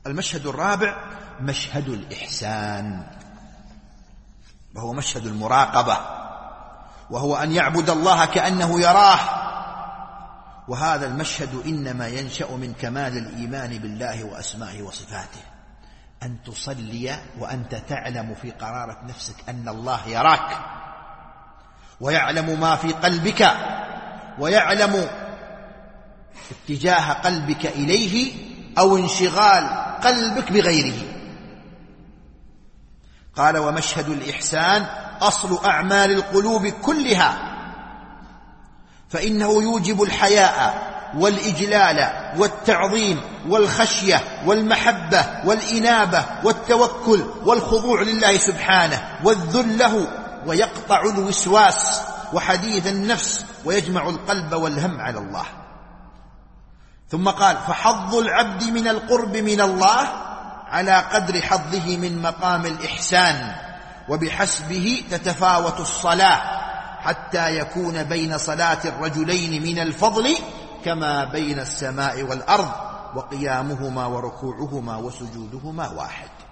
المشهد الرابع مشهد الإحسان، وهو مشهد المراقبة، وهو أن يعبد الله كأنه يراه. وهذا المشهد إنما ينشأ من كمال الإيمان بالله وأسمائه وصفاته، أن تصلي وأنت تعلم في قرارة نفسك أن الله يراك ويعلم ما في قلبك ويعلم اتجاه قلبك إليه أو انشغال قلبك بغيره. قال: ومشهد الإحسان أصل أعمال القلوب كلها، فإنه يوجب الحياء والإجلال والتعظيم والخشية والمحبة والإنابة والتوكل والخضوع لله سبحانه والذل له، ويقطع الوسواس وحديث النفس ويجمع القلب والهم على الله. ثم قال: فحظ العبد من القرب من الله على قدر حظه من مقام الإحسان، وبحسبه تتفاوت الصلاة حتى يكون بين صلاة الرجلين من الفضل كما بين السماء والأرض، وقيامهما وركوعهما وسجودهما واحد.